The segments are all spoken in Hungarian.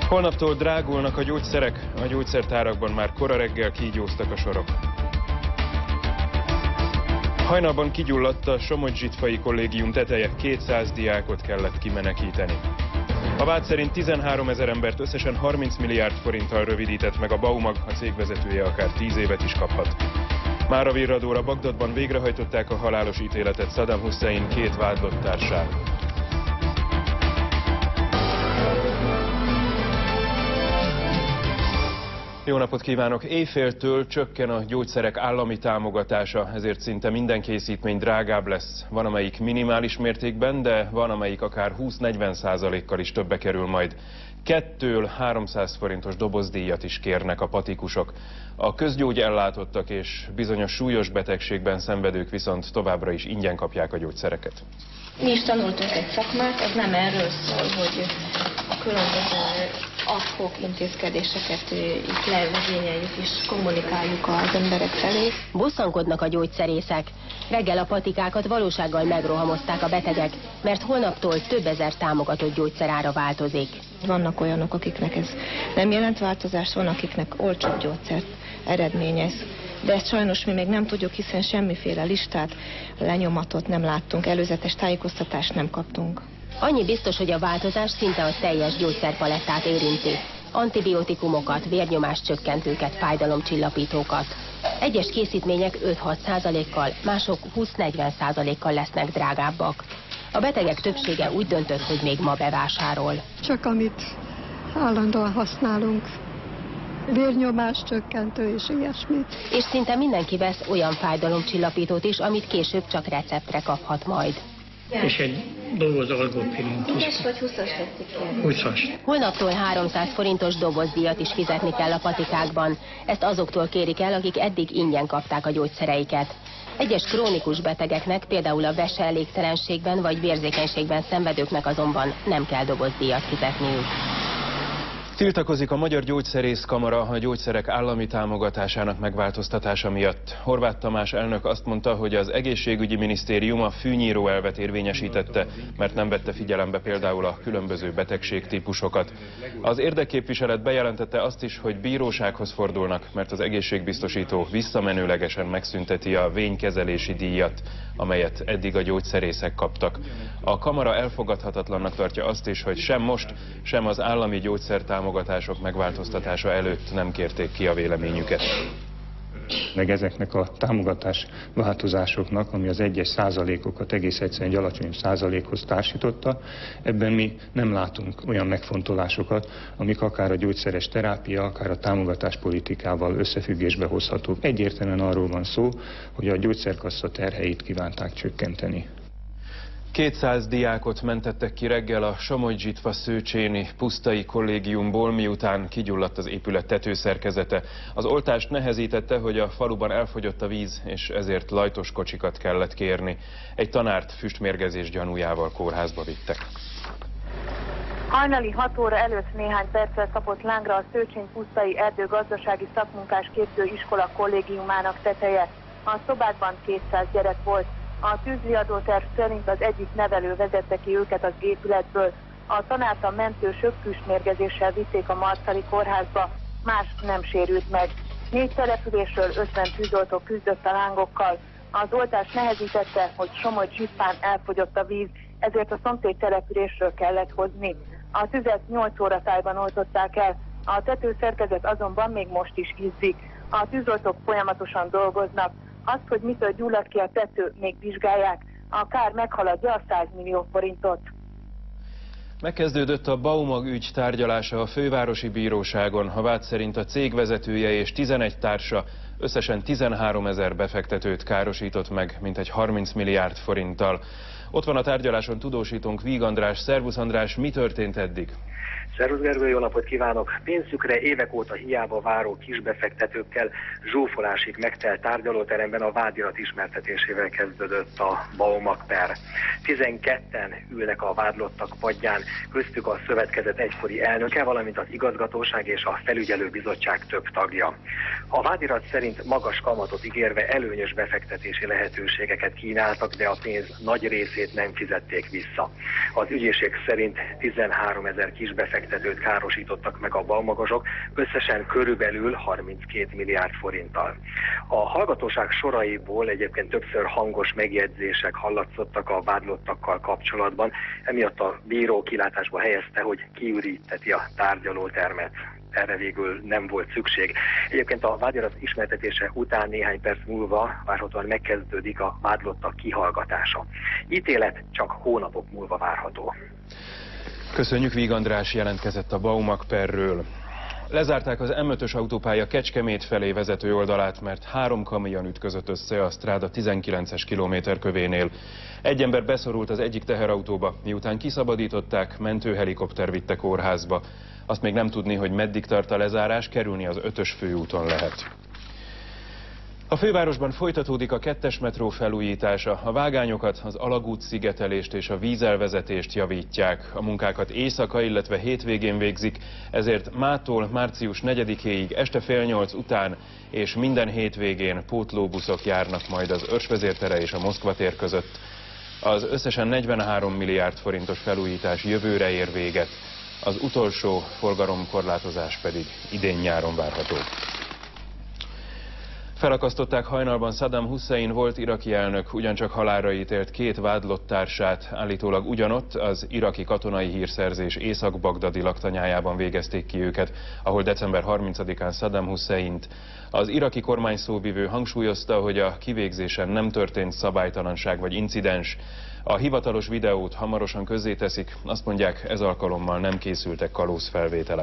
Holnaptól drágulnak a gyógyszerek, a gyógyszertárakban már kora reggel kígyóztak a sorok. Hajnalban kigyulladt a Somogy-Zsitfai Kollégium teteje, 200 diákot kellett kimenekíteni. A vád szerint 13 000 embert összesen 30 milliárd forinttal rövidített meg a Baumag, a cég vezetője akár 10 évet is kaphat. Mára virradóra Bagdadban végrehajtották a halálos ítéletet Saddam Hussein 2 vádlott társára. Jó napot kívánok! Éjféltől csökken a gyógyszerek állami támogatása, ezért szinte minden készítmény drágább lesz. Van, amelyik minimális mértékben, de van, amelyik akár 20-40%-kal is többe kerül majd. 200-300 forintos dobozdíjat is kérnek a patikusok. A közgyógyellátottak és bizonyos súlyos betegségben szenvedők viszont továbbra is ingyen kapják a gyógyszereket. Mi is tanultunk egy szakmát, az nem erről szól, hogy a különböző adhok intézkedéseket itt levezényeljük és kommunikáljuk az emberek felé. Bosszankodnak a gyógyszerészek. Reggel a patikákat valósággal megrohamozták a betegek, mert holnaptól több ezer támogatott gyógyszerára változik. Vannak olyanok, akiknek ez nem jelent változást, van, akiknek olcsóbb gyógyszert eredményez. De ezt sajnos mi még nem tudjuk, hiszen semmiféle listát, lenyomatot nem láttunk, előzetes tájékoztatást nem kaptunk. Annyi biztos, hogy a változás szinte a teljes gyógyszerpalettát érinti. Antibiotikumokat, vérnyomáscsökkentőket, fájdalomcsillapítókat. Egyes készítmények 5-6%-kal, mások 20-40%-kal lesznek drágábbak. A betegek többsége úgy döntött, hogy még ma bevásárol. Csak amit állandóan használunk. Vérnyomáscsökkentő és ilyesmit. És szinte mindenki vesz olyan fájdalomcsillapítót is, amit később csak receptre kaphat majd. És egy doboz algopirint is. 10-es vagy 20-as vettük ki? 20-as. Holnaptól 300 forintos dobozdíjat is fizetni kell a patikákban. Ezt azoktól kérik el, akik eddig ingyen kapták a gyógyszereiket. Egyes krónikus betegeknek, például a veseelégtelenségben vagy vérzékenységben szenvedőknek azonban nem kell dobozdíjat fizetniük. Tiltakozik a Magyar Gyógyszerészkamara a gyógyszerek állami támogatásának megváltoztatása miatt. Horváth Tamás elnök azt mondta, hogy az egészségügyi minisztérium a fűnyíró elvet érvényesítette, mert nem vette figyelembe például a különböző betegségtípusokat. Az érdekképviselet bejelentette azt is, hogy bírósághoz fordulnak, mert az egészségbiztosító visszamenőlegesen megszünteti a vénykezelési díjat, amelyet eddig a gyógyszerészek kaptak. A kamara elfogadhatatlannak tartja azt is, hogy sem most, sem az állami gyógyszertámogatások megváltoztatása előtt nem kérték ki a véleményüket. Meg ezeknek a támogatás változásoknak, ami az egyes százalékokat egész egyszerűen egy alacsony százalékhoz társította, ebben mi nem látunk olyan megfontolásokat, amik akár a gyógyszeres terápia, akár a támogatáspolitikával összefüggésbe hozhatók. Egyértelműen arról van szó, hogy a gyógyszerkassa terheit kívánták csökkenteni. 200 diákot mentettek ki reggel a Somogy-Zsitva Szőcséni Pusztai Kollégiumból, miután kigyulladt az épület tetőszerkezete. Az oltást nehezítette, hogy a faluban elfogyott a víz, és ezért lajtos kocsikat kellett kérni. Egy tanárt füstmérgezés gyanújával kórházba vittek. Hajnali 6 óra előtt néhány perccel szapott lángra a Szőcsén Pusztai Erdőgazdasági Szakmunkás Képzőiskola kollégiumának teteje. A szobákban 200 gyerek volt. A tűzriadóterv szerint az egyik nevelő vezette ki őket az épületből. A tanárt a mentősök füstmérgezéssel vitték a Marszali kórházba, más nem sérült meg. 4 településről 50 tűzoltó küzdött a lángokkal. Az oltás nehezítette, hogy Somogy-Zsitfán elfogyott a víz, ezért a szomszéd településről kellett hozni. A tüzet 8 óra tájban oltották el, a tetőszerkezet azonban még most is izzik. A tűzoltók folyamatosan dolgoznak. Azt, hogy mitől gyulladt ki a tető, még vizsgálják. A kár meghaladja a 100 millió forintot. Megkezdődött a Baumag ügy tárgyalása a fővárosi bíróságon. A vád szerint a cég vezetője és 11 társa összesen 13 000 befektetőt károsított meg, mintegy 30 milliárd forinttal. Ott van a tárgyaláson tudósítónk Víg András. Szervusz András, mi történt eddig? Szervusz Gergő, jó napot kívánok! Pénzükre évek óta hiába váró kisbefektetőkkel zsúfolásig megtelt tárgyalóteremben a vádirat ismertetésével kezdődött a Baumag per. 12-en ülnek a vádlottak padján, köztük a szövetkezet egykori elnöke, valamint az igazgatóság és a felügyelőbizottság több tagja. A vádirat szerint magas kamatot ígérve előnyös befektetési lehetőségeket kínáltak, de a pénz nagy részét nem fizették vissza. Az ügyészség szerint 13 000 kisbefektető kisbefektetőt károsítottak meg a baumakosok, összesen körülbelül 32 milliárd forinttal. A hallgatóság soraiból egyébként többször hangos megjegyzések hallatszottak a vádlottakkal kapcsolatban, emiatt a bíró kilátásba helyezte, hogy kiüríteti a tárgyalótermet. Erre végül nem volt szükség. Egyébként a vádirat ismertetése után néhány perc múlva várhatóan megkezdődik a vádlottak kihallgatása. Ítélet csak hónapok múlva várható. Köszönjük, Víg András jelentkezett a Baumak perről. Lezárták az M5-ös autópálya Kecskemét felé vezető oldalát, mert 3 kamion ütközött össze a Stráda 19-es kilométerkövénél. Egy ember beszorult az egyik teherautóba, miután kiszabadították, mentőhelikopter vitte kórházba. Azt még nem tudni, hogy meddig tart a lezárás, kerülni az 5-ös főúton lehet. A fővárosban folytatódik a 2-es metró felújítása. A vágányokat, az alagút szigetelést és a vízelvezetést javítják. A munkákat éjszaka, illetve hétvégén végzik, ezért mától március 4-éig este fél 8 után és minden hétvégén pótlóbuszok járnak majd az Őrsvezértere és a Moszkva tér között. Az összesen 43 milliárd forintos felújítás jövőre ér véget. Az utolsó forgalomkorlátozás pedig idén nyáron várható. Felakasztották hajnalban Saddam Hussein volt iraki elnök ugyancsak halálra ítélt 2 vádlott társát, állítólag ugyanott az iraki katonai hírszerzés észak-bagdadi laktanyájában végezték ki őket, ahol december 30-án Saddam Husseint. Az iraki kormány szóvivő hangsúlyozta, hogy a kivégzésen nem történt szabálytalanság vagy incidens. A hivatalos videót hamarosan közzéteszik, azt mondják, ez alkalommal nem készültek kalózfelvételek.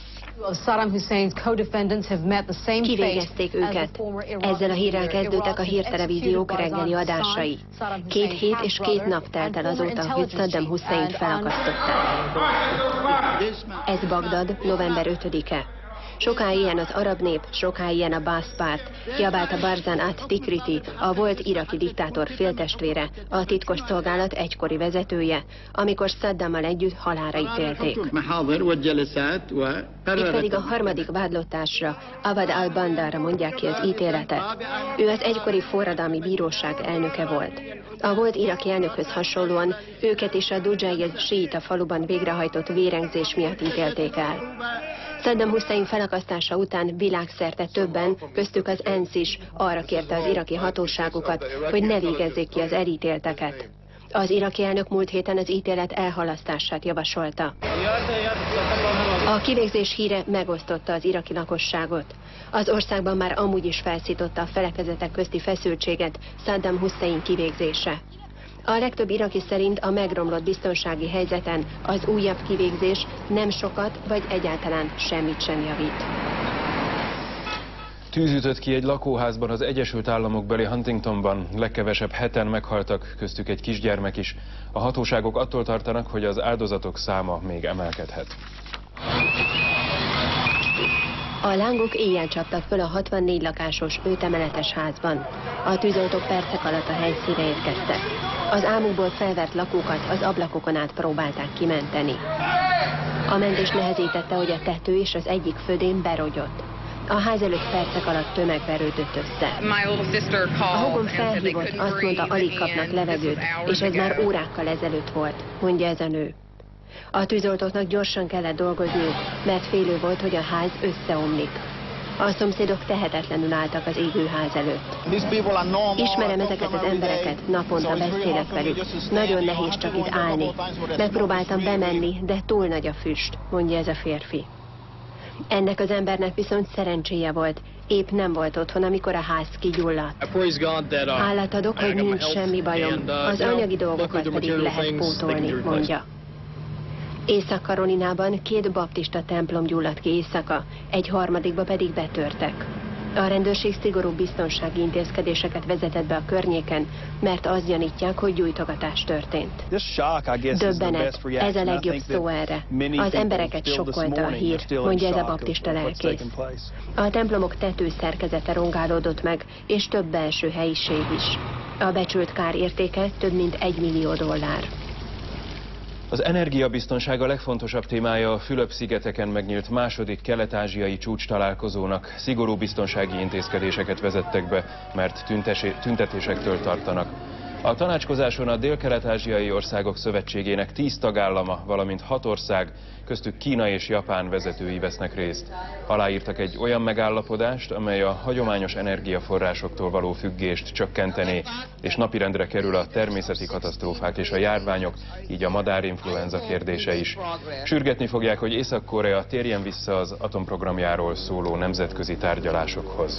Kivégezték őket. Ezzel a hírrel kezdődtek a hírtelevíziók reggeli adásai. 2 hét és 2 nap telt el azóta, hogy Saddam Husseint felakasztották. Ez Bagdad, november 5-e. Soká ilyen az arab nép, soká ilyen a Baath párt, kiabálta Barzan at-Tikriti, a volt iraki diktátor féltestvére, a titkos szolgálat egykori vezetője, amikor Saddammal együtt halálra ítélték. Itt pedig a harmadik vádlottásra, Awad al-Bandarra mondják ki az ítéletet. Ő az egykori forradalmi bíróság elnöke volt. A volt iraki elnökhöz hasonlóan őket is a Dujayed síita faluban végrehajtott vérengzés miatt ítélték el. Saddam Hussein felakasztása után világszerte többen, köztük az ENSZ is arra kérte az iraki hatóságokat, hogy ne végezzék ki az elítélteket. Az iraki elnök múlt héten az ítélet elhalasztását javasolta. A kivégzés híre megosztotta az iraki lakosságot. Az országban már amúgy is felszította a felekezetek közti feszültséget Saddam Hussein kivégzése. A legtöbb iraki szerint a megromlott biztonsági helyzeten az újabb kivégzés nem sokat vagy egyáltalán semmit sem javít. Tűz ütött ki egy lakóházban az Egyesült Államokbeli Huntingtonban. Legkevesebb 7-en meghaltak, köztük egy kisgyermek is. A hatóságok attól tartanak, hogy az áldozatok száma még emelkedhet. A lángok éjjel csaptak föl a 64 lakásos 5 emeletes házban. A tűzoltók percek alatt a helyszínre érkeztek. Az álmukból felvert lakókat az ablakokon át próbálták kimenteni. A mentés nehezítette, hogy a tető és az egyik födén berogyott. A ház előtt percek alatt tömeg verődött össze. A húgom felhívott, azt mondta, alig kapnak levegőt, és ez már órákkal ezelőtt volt, mondja ez a nő. A tűzoltóknak gyorsan kellett dolgozniuk, mert félő volt, hogy a ház összeomlik. A szomszédok tehetetlenül álltak az égő ház előtt. Ismerem ezeket az embereket, naponta beszélek velük. Nagyon nehéz csak itt állni. Megpróbáltam bemenni, de túl nagy a füst, mondja ez a férfi. Ennek az embernek viszont szerencséje volt. Épp nem volt otthon, amikor a ház kigyulladt. Állat adok, hogy nincs semmi bajom. Az anyagi dolgokat pedig lehet pótolni, mondja. Észak-Karolinában 2 baptista templom gyulladt ki éjszaka, egy harmadikba pedig betörtek. A rendőrség szigorú biztonsági intézkedéseket vezetett be a környéken, mert azt gyanítják, hogy gyújtogatás történt. Döbbenet, ez a legjobb szó erre. Az embereket sokkolta a hír, mondja ez a baptista lelkész. A templomok tetőszerkezete rongálódott meg, és több belső helyiség is. A becsült kár értéke több mint $1 millió. Az energiabiztonság a legfontosabb témája a Fülöp-szigeteken megnyílt második kelet-ázsiai csúcstalálkozónak. Szigorú biztonsági intézkedéseket vezettek be, mert tüntetésektől tartanak. A tanácskozáson a Dél-Kelet-ázsiai országok szövetségének 10 tagállama, valamint 6 ország, köztük Kína és Japán vezetői vesznek részt. Aláírtak egy olyan megállapodást, amely a hagyományos energiaforrásoktól való függést csökkentené, és napirendre kerül a természeti katasztrófák és a járványok, így a madárinfluenza kérdése is. Sürgetni fogják, hogy Észak-Korea térjen vissza az atomprogramjáról szóló nemzetközi tárgyalásokhoz.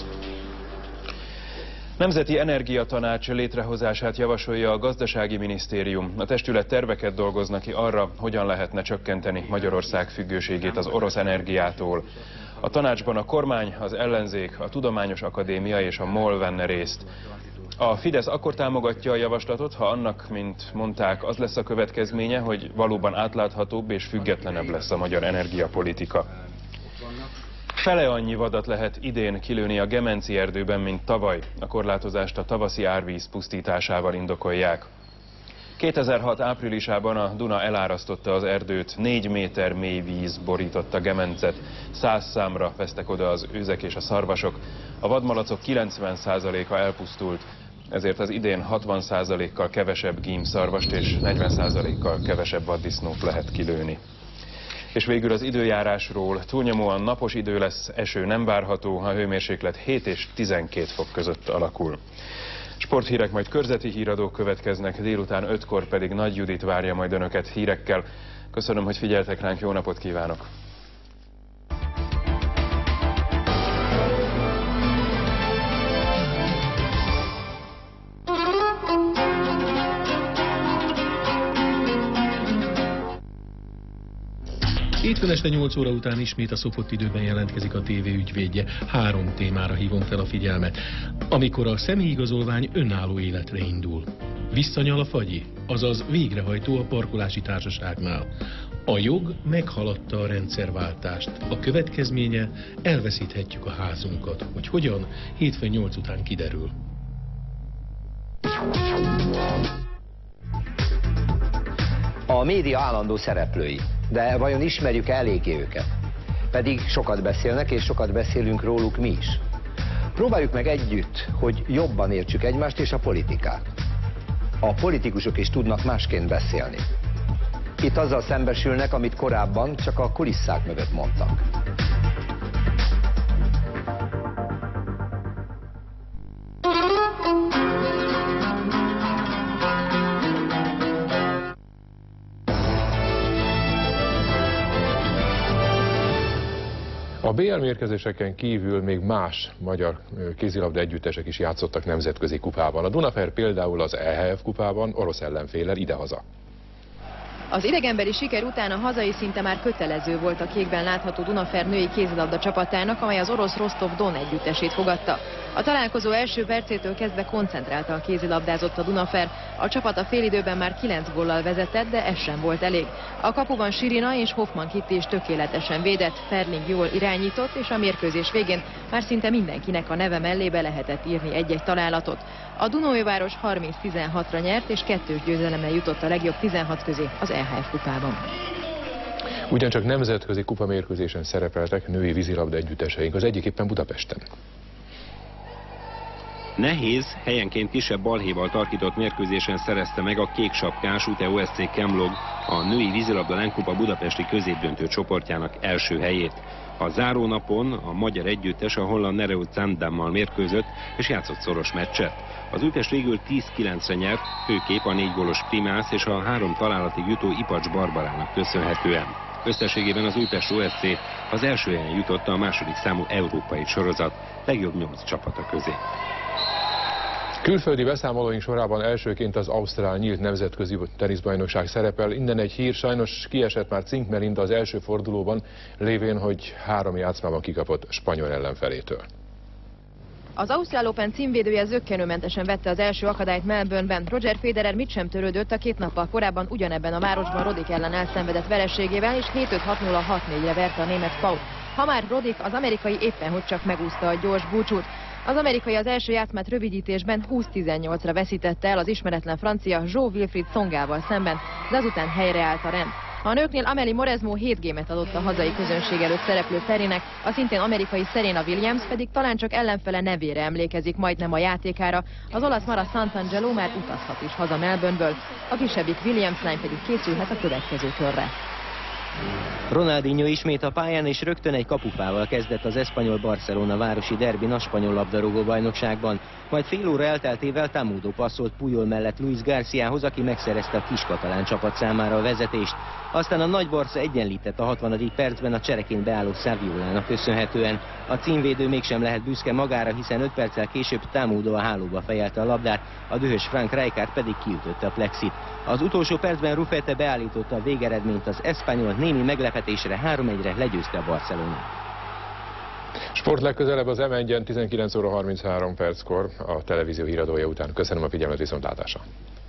Nemzeti Energiatanács létrehozását javasolja a Gazdasági Minisztérium. A testület terveket dolgoznak ki arra, hogyan lehetne csökkenteni Magyarország függőségét az orosz energiától. A tanácsban a kormány, az ellenzék, a Tudományos Akadémia és a MOL venne részt. A Fidesz akkor támogatja a javaslatot, ha annak, mint mondták, az lesz a következménye, hogy valóban átláthatóbb és függetlenebb lesz a magyar energiapolitika. Fele annyi vadat lehet idén kilőni a Gemenci erdőben, mint tavaly. A korlátozást a tavaszi árvíz pusztításával indokolják. 2006 áprilisában a Duna elárasztotta az erdőt, 4 méter mély víz borította Gemencet, 100 számra vesztek oda az őzek és a szarvasok. A vadmalacok 90%-a elpusztult, ezért az idén 60%-kal kevesebb gímszarvast és 40%-kal kevesebb vaddisznót lehet kilőni. És végül az időjárásról: túlnyomóan napos idő lesz, eső nem várható, a hőmérséklet 7 és 12 fok között alakul. Sporthírek, majd körzeti híradók következnek, délután 5-kor pedig Nagy Judit várja majd önöket hírekkel. Köszönöm, hogy figyeltek ránk, jó napot kívánok! Hétfőn este 8 óra után ismét a szokott időben jelentkezik a TV ügyvédje. 3 témára hívom fel a figyelmet. Amikor a személyigazolvány önálló életre indul. Visszanyal a fagyi, azaz végrehajtó a parkolási társaságnál. A jog meghaladta a rendszerváltást. A következménye: elveszíthetjük a házunkat. Hogy hogyan? Hétfőn 8 után kiderül. A média állandó szereplői, de vajon ismerjük eléggé őket? Pedig sokat beszélnek, és sokat beszélünk róluk mi is. Próbáljuk meg együtt, hogy jobban értsük egymást és a politikát. A politikusok is tudnak másként beszélni. Itt azzal szembesülnek, amit korábban csak a kulisszák mögött mondtak. A BL mérkőzéseken kívül még más magyar kézilabda együttesek is játszottak nemzetközi kupában. A Dunafer például az EHF kupában orosz ellenféllel idehaza. Az idegenbeli siker után a hazai szinte már kötelező volt a kékben látható Dunafer női kézilabda csapatának, amely az orosz Rostov-Don együttesét fogadta. A találkozó első percétől kezdve koncentráltan kézilabdázott a Dunafer. A csapat a félidőben már 9 góllal vezetett, de ez sem volt elég. A kapuban Sirina és Hoffman Kitty is tökéletesen védett, Ferling jól irányított, és a mérkőzés végén már szinte mindenkinek a neve mellé be lehetett írni egy-egy találatot. A Dunaújváros 30-16-ra nyert, és 2-s győzelemmel jutott a legjobb 16 közé az EHF kupában. Ugyancsak nemzetközi kupamérkőzésen szerepeltek női vízilabda együtteseink, az egyik éppen Budapesten. Nehéz, helyenként kisebb balhéval tarkított mérkőzésen szerezte meg a kéksapkás UTE OSC Kemlog a női vízilabda lánykupa budapesti középdöntő csoportjának első helyét. A zárónapon a magyar együttes a holland Nereut Zandammal mérkőzött és játszott szoros meccset. Az Újpest végül 10-9-re nyert, főképp a 4 gólos Primász és a 3 találatig jutó Ipacs Barbarának köszönhetően. Összességében az Újpest OSC az első helyen jutott a második számú európai sorozat legjobb 8 csapata közé. Külföldi beszámolóink sorában elsőként az ausztrál nyílt nemzetközi teniszbajnokság szerepel. Innen egy hír: sajnos kiesett már Cink Melinda az első fordulóban, lévén, hogy 3 játszmában kikapott spanyol ellenfelétől. Az Ausztrál Open címvédője zökkenőmentesen vette az első akadályt Melbourneben. Roger Federer mit sem törődött a 2 nappal korábban ugyanebben a városban Roddick ellen elszenvedett vereségével, és 7-5-6-0-6-4-re verte a német Paut. Ha már Roddick, az amerikai éppen hogy csak megúszta a gyors búcsút. Az amerikai az első játszmát rövidítésben 20-18-ra veszítette el az ismeretlen francia Zhou Wilfried Tsongával szemben, de azután helyreállt a rend. A nőknél Amélie Mauresmo 7 gémet adott a hazai közönség előtt szereplő Perinek, a szintén amerikai Serena Williams pedig talán csak ellenfele nevére emlékezik, majdnem a játékára. Az olasz Mara Santangelo már utazhat is haza Melbourneből, a kisebbik Williams lány pedig készülhet a következő körre. Ronaldinho ismét a pályán és rögtön egy kapufával kezdett az eszpanyol Barcelona városi derbin a spanyol labdarúgó bajnokságban. Majd fél óra elteltével Tamudo passzolt Puyol mellett Luis Garciához, aki megszerezte a kiskatalán csapat számára a vezetést. Aztán a nagy Barca egyenlített a 60. percben a csereként beálló Saviolának köszönhetően. A címvédő mégsem lehet büszke magára, hiszen 5 perccel később Tamudo a hálóba fejelte a labdát, a dühös Frank Rijkaard pedig kiütötte a plexit. Az utolsó percben Rufete beállította a végeredményt, az eszpanyol némi meglepetésre 3-1-re legyőzte a Barcelonát. Sport legközelebb az M1-en 19 óra 33 perckor a televízió híradója után. Köszönöm a figyelmet, viszontlátásra!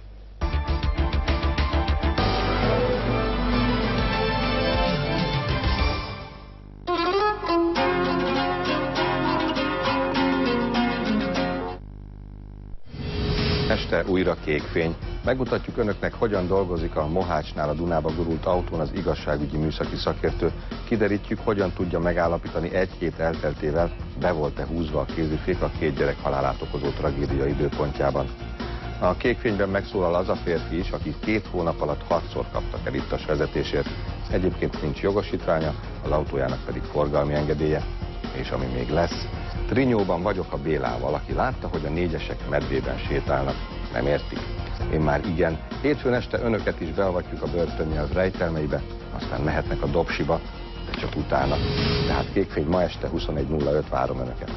Este újra kékfény. Megmutatjuk önöknek, hogyan dolgozik a Mohácsnál a Dunába gurult autón az igazságügyi műszaki szakértő. Kiderítjük, hogyan tudja megállapítani egy hét elteltével, be volt-e húzva a kézifék a 2 gyerek halálát okozó tragédia időpontjában. A kékfényben megszólal az a férfi is, aki 2 hónap alatt 6-szor kaptak el ittas vezetésért. Egyébként nincs jogosítványa, az autójának pedig forgalmi engedélye. És ami még lesz, Trinyóban vagyok a Bélával, aki látta, hogy a 4-esek medvében sétálnak. Nem értik? Én már igen. Hétfőn este önöket is beavatjuk a börtönnyelv rejtelmeibe, aztán mehetnek a dobsiba, de csak utána. Tehát kékfény ma este 21:05, várom önöket.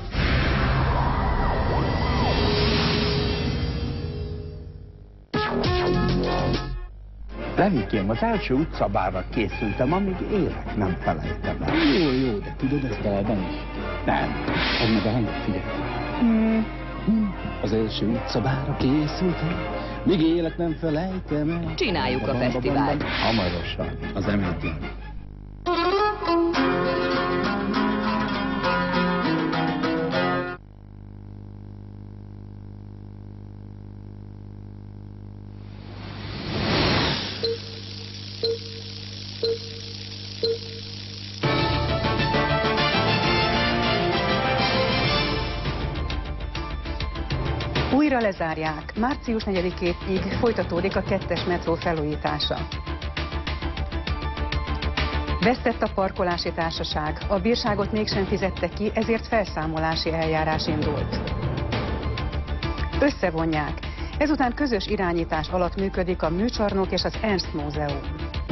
Levikém, az első utcabárra készültem, amíg élek, nem felejtem el. Jó, de tudod ezt elben is? Nem, az meg a hangot, figyelj. Az első utcabárra készültem, míg élek, nem felejtem el. Csináljuk a fesztivált. Hamarosan, az M1-en. Újra lezárják. Március 4-ig folytatódik a 2-es metró felújítása. Vesztett a parkolási társaság. A bírságot mégsem fizette ki, ezért felszámolási eljárás indult. Összevonják. Ezután közös irányítás alatt működik a műcsarnok és az Ernst Múzeum.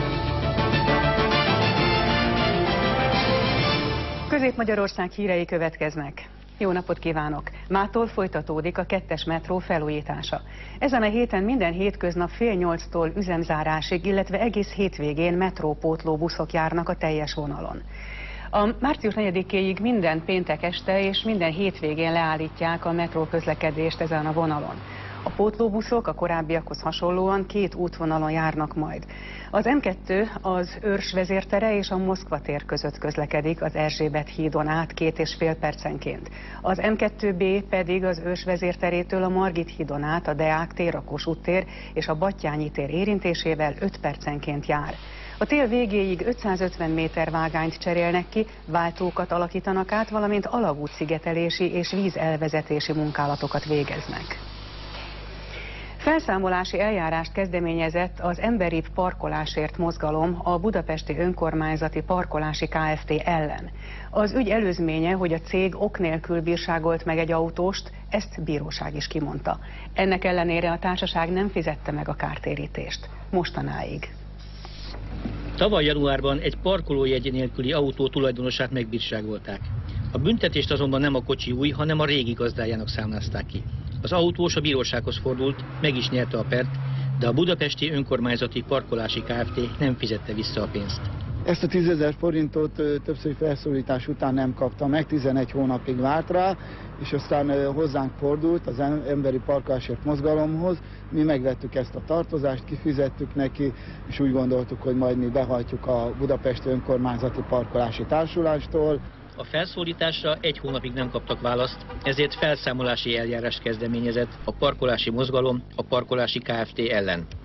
Közép-Magyarország hírei következnek. Jó napot kívánok! Mától folytatódik a 2-es metró felújítása. Ezen a héten minden hétköznap fél 8-tól üzemzárásig, illetve egész hétvégén metrópótló buszok járnak a teljes vonalon. A március 4-éig minden péntek este és minden hétvégén leállítják a metró közlekedést ezen a vonalon. A pótlóbuszok a korábbiakhoz hasonlóan 2 útvonalon járnak majd. Az M2 az Őrs vezértere és a Moszkva tér között közlekedik az Erzsébet hídon át 2,5 percenként. Az M2B pedig az Őrs vezérterétől a Margit hídon át a Deák tér, a Kossuth tér és a Battyányi tér érintésével 5 percenként jár. A tél végéig 550 méter vágányt cserélnek ki, váltókat alakítanak át, valamint alagútszigetelési és vízelvezetési munkálatokat végeznek. Felszámolási eljárást kezdeményezett az Emberi Parkolásért mozgalom a Budapesti Önkormányzati Parkolási Kft. Ellen. Az ügy előzménye, hogy a cég ok nélkül bírságolt meg egy autóst, ezt bíróság is kimondta. Ennek ellenére a társaság nem fizette meg a kártérítést. Mostanáig. Tavaly januárban egy parkolójegy nélküli autó tulajdonosát megbírságolták. A büntetést azonban nem a kocsi új, hanem a régi gazdájának számlázták ki. Az autós a bírósághoz fordult, meg is nyerte a pert, de a Budapesti Önkormányzati Parkolási Kft. Nem fizette vissza a pénzt. Ezt a 10 000 forintot többszöri felszólítás után nem kapta meg, 11 hónapig várt rá, és aztán hozzánk fordult az Emberi Parkolásért mozgalomhoz. Mi megvettük ezt a tartozást, kifizettük neki, és úgy gondoltuk, hogy majd mi behajtjuk a Budapesti Önkormányzati Parkolási Társulástól. A felszólításra 1 hónapig nem kaptak választ, ezért felszámolási eljárást kezdeményezett a parkolási mozgalom a Parkolási Kft. Ellen.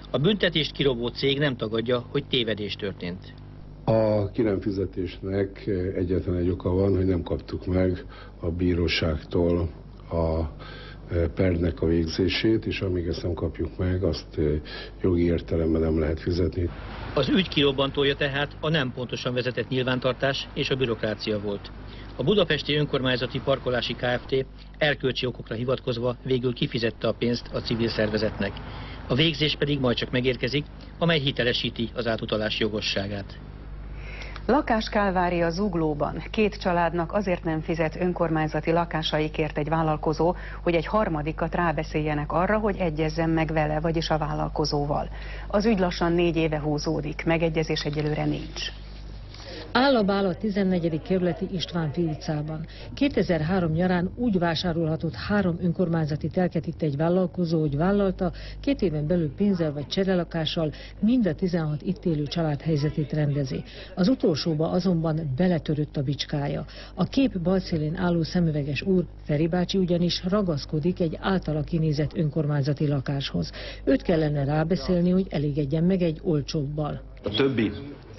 A büntetést kirobó cég nem tagadja, hogy tévedés történt. A ki nem fizetésnek egyetlen egy oka van, hogy nem kaptuk meg a bíróságtól a pernek a végzését, és amíg ezt nem kapjuk meg, azt jogi értelemben nem lehet fizetni. Az ügy kirobbantója tehát a nem pontosan vezetett nyilvántartás és a bürokrácia volt. A Budapesti Önkormányzati Parkolási Kft. Erkölcsi okokra hivatkozva végül kifizette a pénzt a civil szervezetnek. A végzés pedig majd csak megérkezik, amely hitelesíti az átutalás jogosságát. Lakáskálvária Zuglóban. 2 családnak azért nem fizet önkormányzati lakásaikért egy vállalkozó, hogy egy harmadikat rábeszéljenek arra, hogy egyezzen meg vele, vagyis a vállalkozóval. Az ügy lassan 4 éve húzódik, megegyezés egyelőre nincs. Állabál a 14. kerületi Istvánffy utcában. 2003 nyarán úgy vásárolhatott 3 önkormányzati telket itt egy vállalkozó, hogy vállalta 2 éven belül pénzzel vagy cserelakással mind a 16 itt élő család helyzetét rendezi. Az utolsóba azonban beletörött a bicskája. A kép bal szélén álló szemüveges úr, Feri bácsi ugyanis ragaszkodik egy általa kinézett önkormányzati lakáshoz. Őt kellene rábeszélni, hogy elégedjen meg egy olcsóbbal. A többi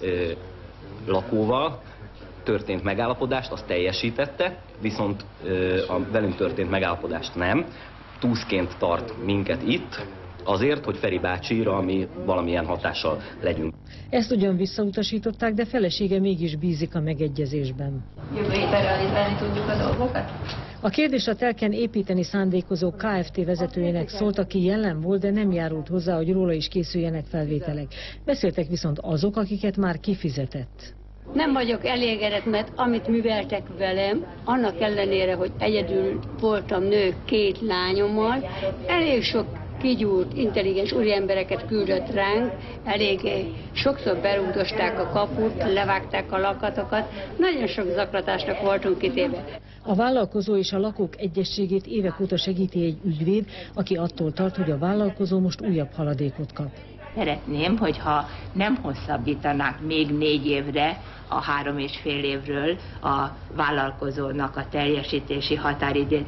lakóval történt megállapodást, azt teljesítette, viszont a velünk történt megállapodást nem. Túszként tart minket itt, azért, hogy Feri bácsira mi valamilyen hatással legyünk. Ezt ugyan visszautasították, de felesége mégis bízik a megegyezésben. Jövő héten realizálni tudjuk a dolgokat? A kérdés a telken építeni szándékozó Kft. Vezetőjének szólt, aki jelen volt, de nem járult hozzá, hogy róla is készüljenek felvételek. Beszéltek viszont azok, akiket már kifizetett. Nem vagyok elégedett, mert amit műveltek velem, annak ellenére, hogy egyedül voltam nő 2 lányommal, elég sok kigyúrt, intelligens úriembereket küldött ránk, eléggé sokszor berúgdosták a kaput, levágták a lakatokat, nagyon sok zaklatásnak voltunk kitéve. A vállalkozó és a lakók egyességét évek óta segíti egy ügyvéd, aki attól tart, hogy a vállalkozó most újabb haladékot kap. Szeretném, hogyha nem hosszabbítanák még 4 évre a 3,5 évről a vállalkozónak a teljesítési határidejét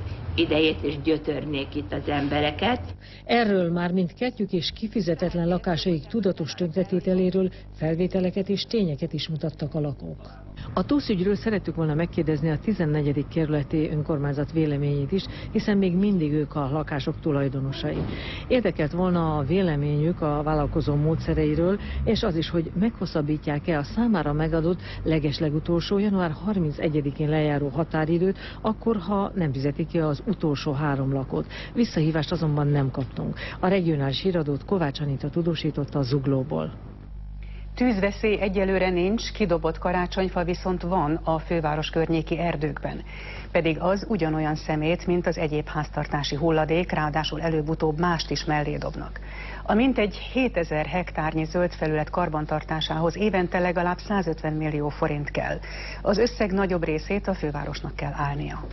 és gyötörnék itt az embereket. Erről már mint kettjük és kifizetetlen lakásaik tudatos tönkretételéről felvételeket és tényeket is mutattak a lakók. A TUSZ ügyről szerettük volna megkérdezni a 14. kerületi önkormányzat véleményét is, hiszen még mindig ők a lakások tulajdonosai. Érdekelt volna a véleményük a vállalkozó módszereiről, és az is, hogy meghosszabbítják-e a számára megadott legeslegutolsó január 31-én lejáró határidőt, akkor, ha nem fizetik ki az utolsó 3 lakót. Visszahívást azonban nem kaptunk. A regionális híradót Kovács Anita tudósította a Zuglóból. Tűzveszély egyelőre nincs, kidobott karácsonyfa viszont van a főváros környéki erdőkben. Pedig az ugyanolyan szemét, mint az egyéb háztartási hulladék, ráadásul előbb-utóbb mást is mellé dobnak. A mintegy 7000 hektárnyi zöld felület karbantartásához évente legalább 150 millió forint kell. Az összeg nagyobb részét a fővárosnak kell állnia.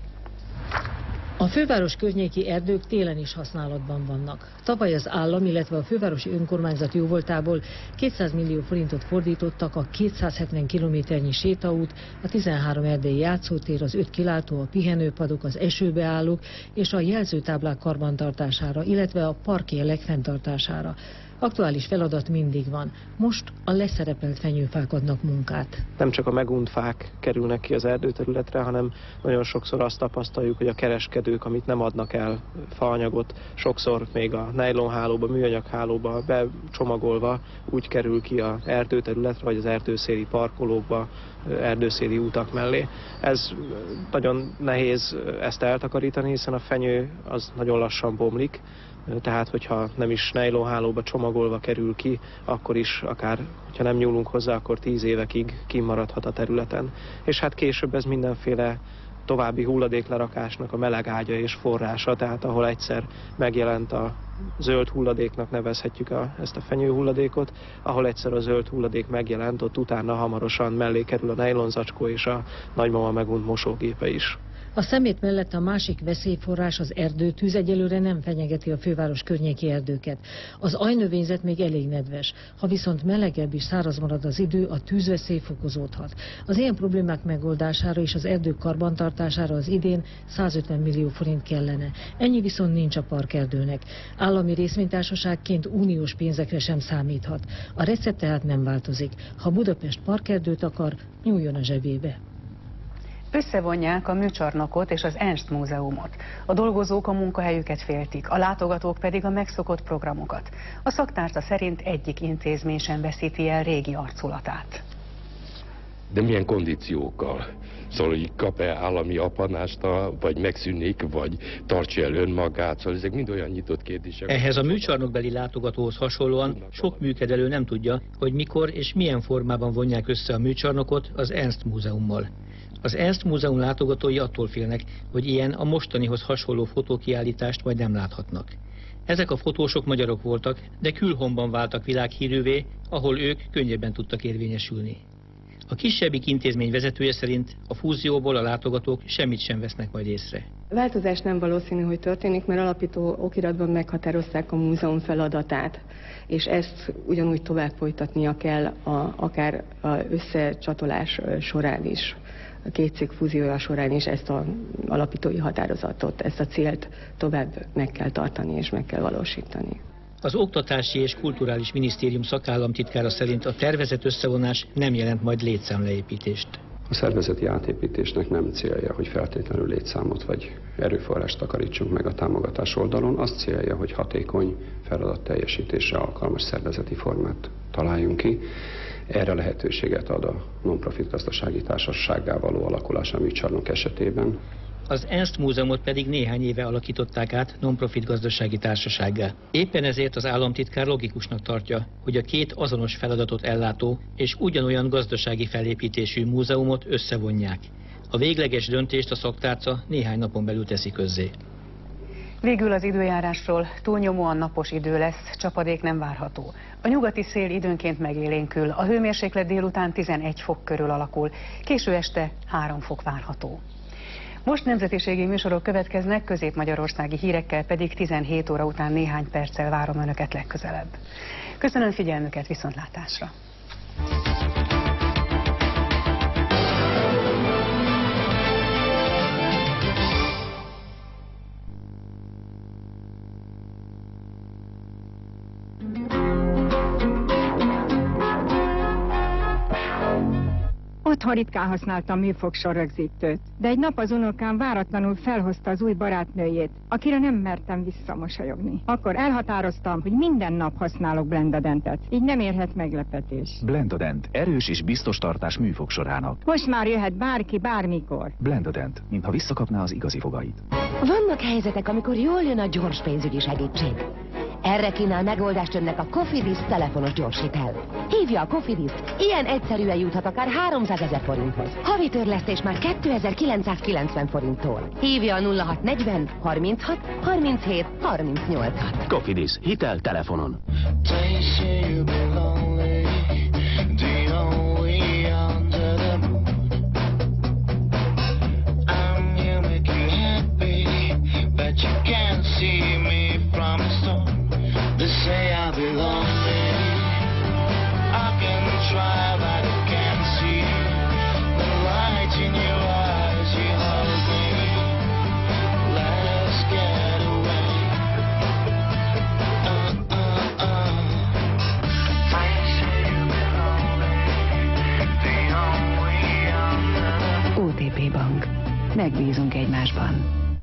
A főváros környéki erdők télen is használatban vannak. Tavaly az állam, illetve a fővárosi önkormányzat jóvoltából 200 millió forintot fordítottak a 270 kilométernyi sétaút, a 13 erdélyi játszótér, az 5 kilátó, a pihenőpadok, az esőbeállók és a jelzőtáblák karbantartására, illetve a parkjelek fenntartására. Aktuális feladat mindig van. Most a leszerepelt fenyőfák adnak munkát. Nem csak a megunt fák kerülnek ki az erdőterületre, hanem nagyon sokszor azt tapasztaljuk, hogy a kereskedők, amit nem adnak el faanyagot, sokszor még a nejlonhálóba, műanyaghálóba becsomagolva úgy kerül ki az erdőterületre, vagy az erdőszéli parkolókba, erdőszéli útak mellé. Ez nagyon nehéz ezt eltakarítani, hiszen a fenyő az nagyon lassan bomlik, tehát hogyha nem is nejlonhálóba csomagolva kerül ki, akkor is akár, hogyha nem nyúlunk hozzá, akkor 10 évekig kimaradhat a területen. És hát később ez mindenféle további hulladéklerakásnak a meleg ágya és forrása, tehát ahol egyszer megjelent a zöld hulladéknak nevezhetjük ezt a fenyőhulladékot, ahol egyszer a zöld hulladék megjelent, ott utána hamarosan mellé kerül a nejlonzacskó és a nagymama megunt mosógépe is. A szemét mellett a másik veszélyforrás az erdőtűz, egyelőre nem fenyegeti a főváros környéki erdőket. Az ajnövényzet még elég nedves. Ha viszont melegebb és száraz marad az idő, a tűzveszély fokozódhat. Az ilyen problémák megoldására és az erdők karbantartására az idén 150 millió forint kellene. Ennyi viszont nincs a parkerdőnek. Állami részvénytársaságként uniós pénzekre sem számíthat. A recept tehát nem változik. Ha Budapest parkerdőt akar, nyúljon a zsebébe. Összevonják a műcsarnokot és az Ernst Múzeumot. A dolgozók a munkahelyüket féltik, a látogatók pedig a megszokott programokat. A szaktárca szerint egyik intézmény sem veszíti el régi arculatát. De milyen kondíciókkal? Szóval, hogy kap-e állami apanást, vagy megszűnik, vagy tartsa el önmagát, szóval ezek mind olyan nyitott kérdések. Ehhez a műcsarnokbeli látogatóhoz hasonlóan sok műkedelő nem tudja, hogy mikor és milyen formában vonják össze a műcsarnokot az Ernst Múzeummal. Az Ernst Múzeum látogatói attól félnek, hogy ilyen a mostanihoz hasonló fotókiállítást majd nem láthatnak. Ezek a fotósok magyarok voltak, de külhomban váltak világhírűvé, ahol ők könnyebben tudtak érvényesülni. A kisebbik intézmény vezetője szerint a fúzióból a látogatók semmit sem vesznek majd észre. Változás nem valószínű, hogy történik, mert alapító okiratban meghatározták a múzeum feladatát, és ezt ugyanúgy tovább folytatnia kell akár az összecsatolás során is. A két cég fúziója során is ezt az alapítói határozatot, ezt a célt tovább meg kell tartani és meg kell valósítani. Az Oktatási és Kulturális Minisztérium szakállamtitkára szerint a tervezett összevonás nem jelent majd létszámleépítést. A szervezeti átépítésnek nem célja, hogy feltétlenül létszámot vagy erőforrást takarítsunk meg a támogatás oldalon. Az célja, hogy hatékony feladat teljesítésre alkalmas szervezeti formát találjunk ki. Erre lehetőséget ad a non-profit gazdasági társasággá való alakulás a műcsarnok esetében. Az Ernst Múzeumot pedig néhány éve alakították át non-profit gazdasági társasággá. Éppen ezért az államtitkár logikusnak tartja, hogy a két azonos feladatot ellátó és ugyanolyan gazdasági felépítésű múzeumot összevonják. A végleges döntést a szaktárca néhány napon belül teszi közzé. Végül az időjárásról: túlnyomóan napos idő lesz, csapadék nem várható. A nyugati szél időnként megélénkül, a hőmérséklet délután 11 fok körül alakul, késő este 3 fok várható. Most nemzetiségi műsorok következnek, közép-magyarországi hírekkel pedig 17 óra után néhány perccel várom Önöket legközelebb. Köszönöm figyelmüket, viszontlátásra! Otthon ritkán használtam műfogsorú rögzítőt, de egy nap az unokám váratlanul felhozta az új barátnőjét, akire nem mertem visszamosolyogni. Akkor elhatároztam, hogy minden nap használok Blendadentet, így nem érhet meglepetés. Blendadent, erős és biztos tartás műfogsorának. Most már jöhet bárki, bármikor. Blendadent, mintha visszakapná az igazi fogait. Vannak helyzetek, amikor jól jön a gyors pénzügyi segítség. Erre kínál megoldást Önnek a Cofidis telefonos gyorshitel. Hívja a Cofidist, ilyen egyszerűen juthat akár 300 000 forinthoz. Havi törlesztés már 2990 forinttól. Hívja a 0640 36 37 38-at. Cofidis, hitel telefonon. OTP Bank. Megbízunk egymásban.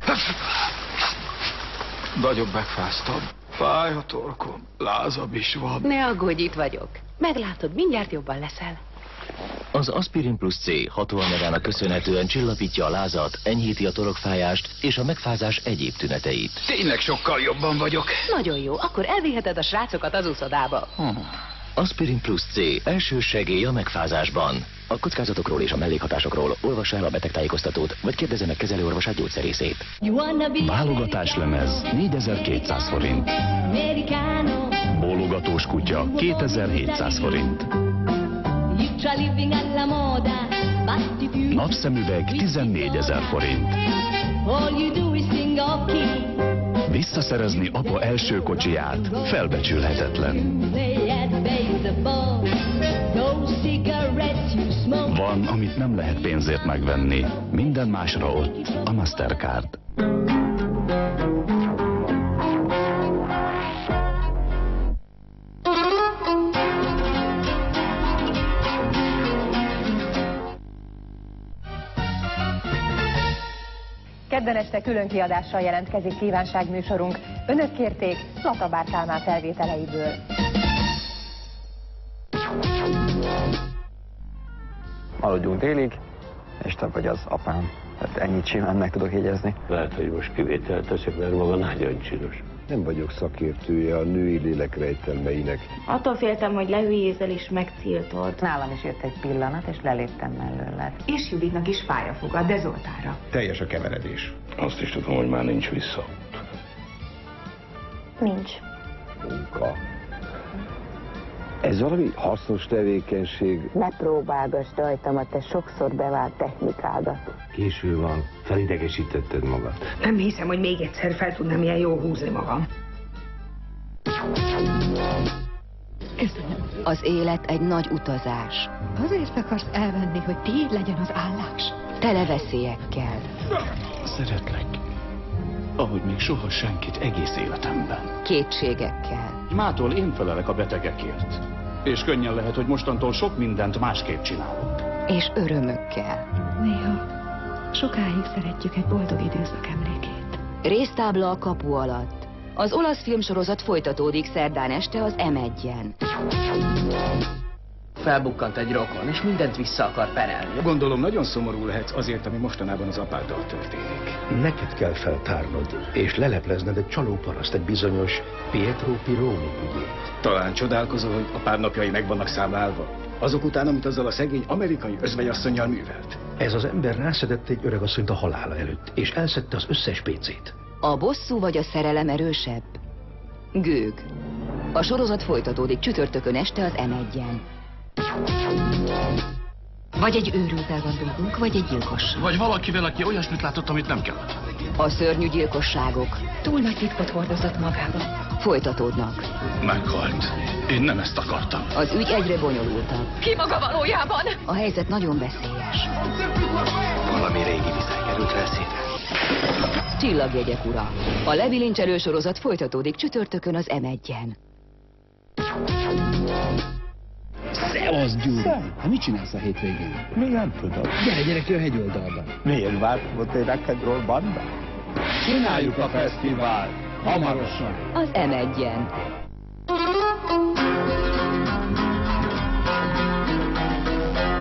Nagyon megfáztam. Fáj a torkom, lázabb is van. Ne aggódj, itt vagyok. Meglátod, mindjárt jobban leszel. Az Aspirin Plus C hatóanyagának köszönhetően csillapítja a lázat, enyhíti a torokfájást és a megfázás egyéb tüneteit. Tényleg sokkal jobban vagyok. Nagyon jó, akkor elviheted a srácokat az úszodába. Aspirin Plus C első segély a megfázásban. A kockázatokról és a mellékhatásokról olvassa el a betegtájékoztatót, vagy kérdezze meg kezelőorvosát, gyógyszerészét. Válogatáslemez 4200 forint. Bólogatós kutya 2700 forint. Napszemüveg 14 000 forint. Visszaszerezni apa első kocsiját felbecsülhetetlen. Van, amit nem lehet pénzért megvenni. Minden másra ott a Mastercard. Kedden este külön kiadással jelentkezik kívánságműsorunk. Önök kérték Latabár Kálmán felvételeiből. Aludjunk délig, és te vagy az apám. Hát ennyit simán meg tudok jegyezni. Lehet, hogy most kivételt teszek, mert maga nagyon csinos. Nem vagyok szakértője a női lélek rejtelmeinek. Attól féltem, hogy lehülyézel és megtiltod. Nálam is jött egy pillanat, és leléptem mellőled. És Juditnak is fáj a foga, de Zoltánra. Teljes a keveredés. Azt is tudom, hogy már nincs vissza. Nincs. Munka. Ez valami hasznos tevékenység. Ne próbálgass rajtam a te sokszor bevált technikádat. Késő van, felidegesítetted magad. Nem hiszem, hogy még egyszer fel tudnám ilyen jól húzni magam. Köszönöm. Az élet egy nagy utazás. Azért akarsz elvenni, hogy tiéd legyen az állás. Tele veszélyekkel. Szeretlek. Ahogy még soha senkit egész életemben. Kétségekkel. Mától én felelek a betegekért. És könnyen lehet, hogy mostantól sok mindent másképp csinálok. És örömökkel. Néha sokáig szeretjük egy boldog időszak emlékét. Résztábla a kapu alatt. Az olasz filmsorozat folytatódik szerdán este az M1-en. Felbukkant egy rokon, és mindent vissza akar perelni. Gondolom, nagyon szomorú lehetsz azért, ami mostanában az apáddal történik. Neked kell feltárnod, és leleplezned egy csalóparaszt, egy bizonyos Pietro Pironi ügyét. Talán csodálkozol, hogy apád napjai meg vannak számlálva. Azok után, amit azzal a szegény amerikai özvegyasszonnyal művelt. Ez az ember rászedett egy öregasszonyt a halála előtt, és elszedte az összes pénzét. A bosszú vagy a szerelem erősebb? Gőg. A sorozat folytatódik csütörtökön este az M1-en. Vagy egy őrültel van dolgunk, vagy egy gyilkossal. Vagy valakivel, aki olyasmit látott, amit nem kellett. A szörnyű gyilkosságok túl nagy titkot hordozott magába. Folytatódnak. Meghalt. Én nem ezt akartam. Az ügy egyre bonyolultabb. Ki maga valójában? A helyzet nagyon veszélyes. Valami régi viszály került veszélyre. Csillagjegyek ura. A lebilincselő sorozat folytatódik csütörtökön az M1-en. Szevasz, Gyuri! Hát mit csinálsz a hétvégén? Még nem tudom. Gyere ki a hegyoldalba. Miért vártam én neked Rolbanda? Csináljuk a fesztivált! Hamarosan! Az M1-en.